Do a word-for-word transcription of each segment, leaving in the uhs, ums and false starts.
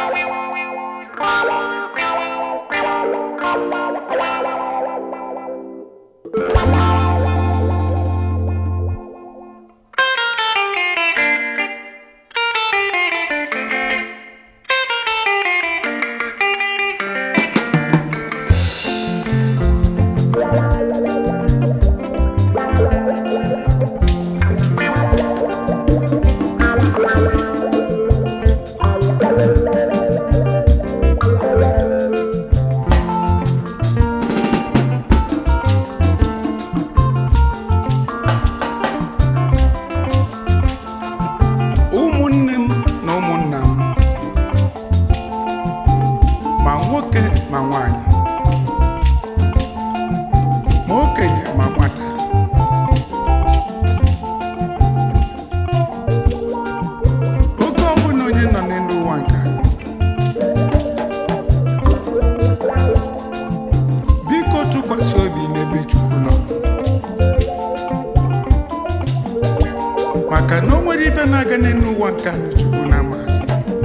maka na o nwere ife na-aga n'ụwa nke a Chukwu na-amasị.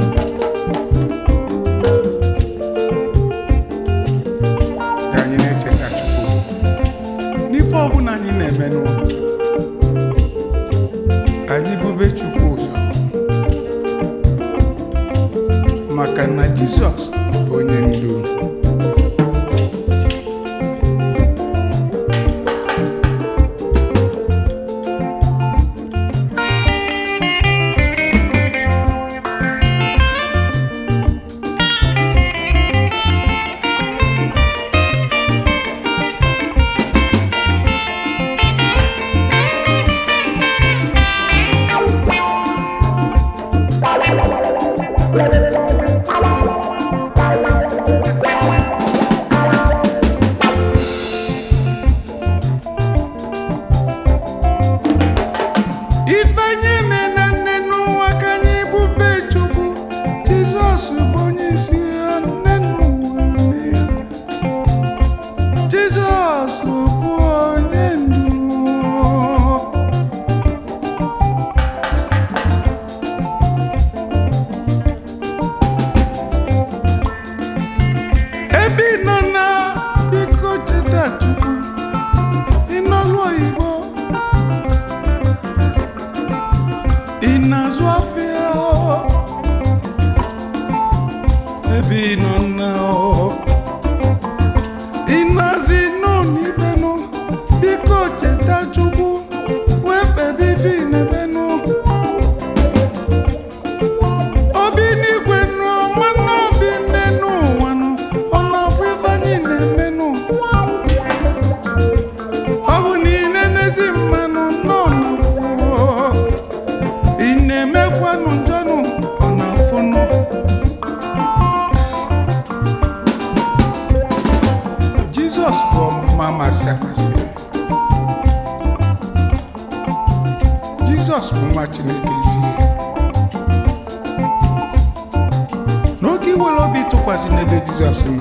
Ka anyị na-echeta Chukwu n'ife ọbụla anyị na-eme n'ụwa, anyị bube Chukwu ụzọ, maka na Jizọs bụ onye ndu. Jizọs bụ nwa Chineke ezie. N'oge iwere obi tụkwasị n'ebe Jizọs nọ,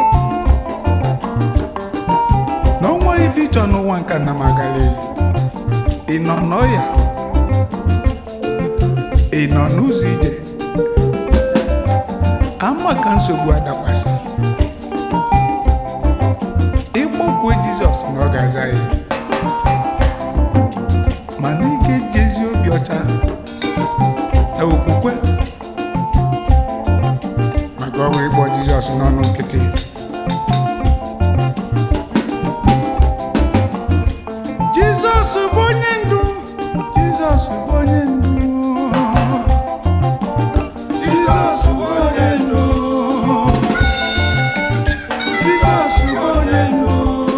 na o nwere ife ịchọ n'ụwa nke na magala, ị nọ n'ọya, ị nọ n'ụzọ ije, ama ka nsogbu adakwasị, ịkpọkwe Jizọs na ọ ga-aza ya, mana ị ga-eji ezi obi ọcha na okwukwe, maka ọ wee kpọọ Jizọs n'ọnụ nkịtị. Jizọs bụ onye ndu, Jizọs bụ onye ndu, Jizọs bụ onye ndu, Jizọs bụ onye ndu,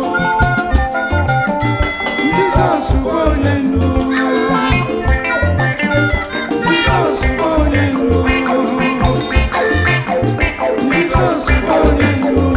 Jizọs bụ onye ndu. Jesus, oh,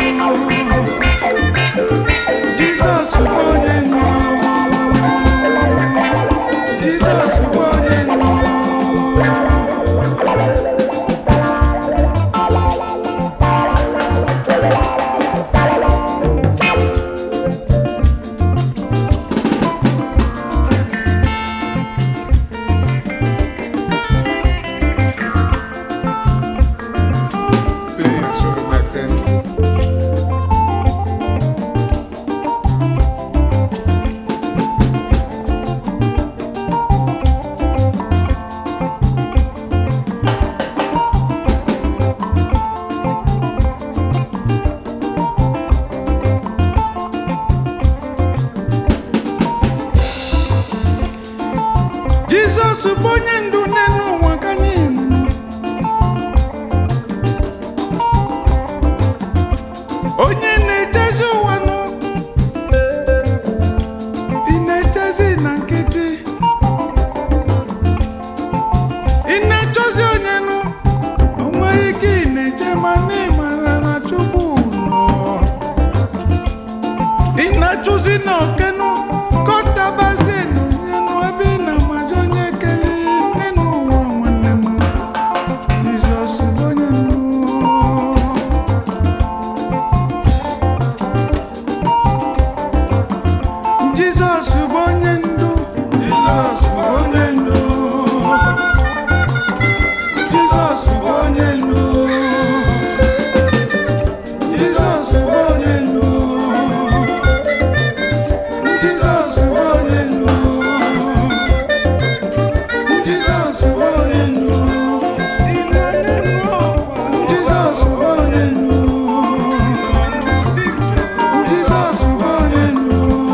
enweghị ike ị na-eje ma na ịmara na Chukwu nọ ị na-achụzi na okenu kọtabazie n'onyenu ebe ị na-amazi onye kele nne n'ụwa nwanne m Jizọs bụ onye ndu Jizọs bụ onye ndu Jizọs bụ onye ndu Jizọs bụ onye ndu Jizọs bụ onye ndu Jizọs bụ onye ndu Jizọs bụ onye ndu Jizọs bụ onye ndu Jizọs bụ onye ndu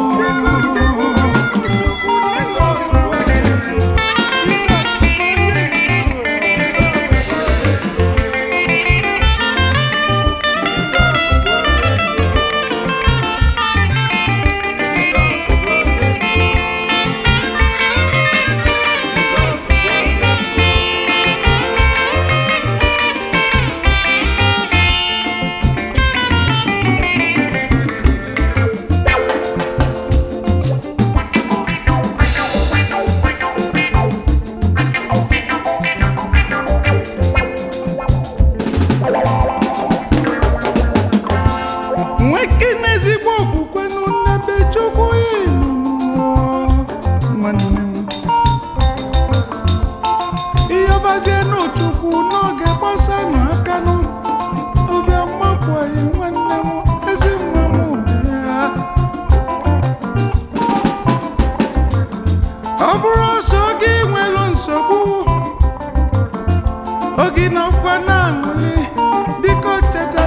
nweke n'ezigbo okwukwe n'ebe Chukwu ịnụ nwanne m ihe ọbazie n'Chukwu n'oge gbasa n'aka nụ obi amakwaghị nwanne m ezi nwa m obi ya ọ bụrụ ọsọ oge nwere nsogbu oge nọkwa na-aṅụli biko cheta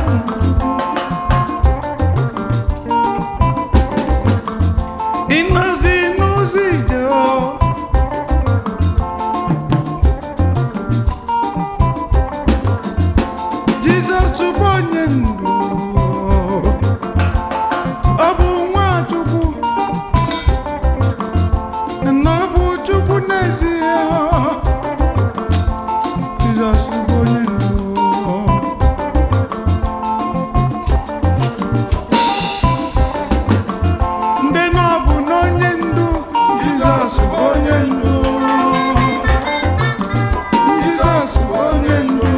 ịnọzi n'ụzọ ije Jizọs bụ onye ndu ọ bụ nwa Chukwu na ọ bụ Chukwu n'ezie Jizọs bụ onye ndu ndị na ọ bụ n'onye ndu Jizọs bụ onye ndu Jizọs bụ onye ndu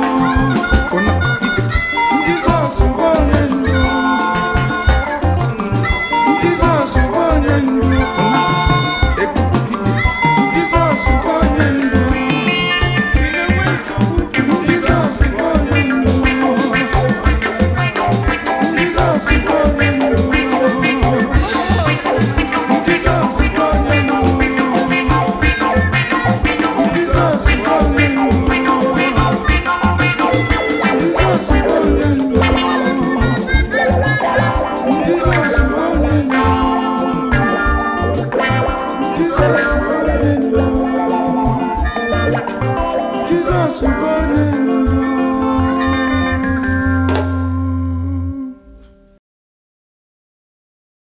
Jizọs bụ onye ndu Jizọs bụ onye ndu Jizọs bụ onye ndu Jizọs bụ onye ndu Jizọs bụ onye ndu Jesus is running Jesus is running Jesus is running Jesus is running Jesus is running Jesus is running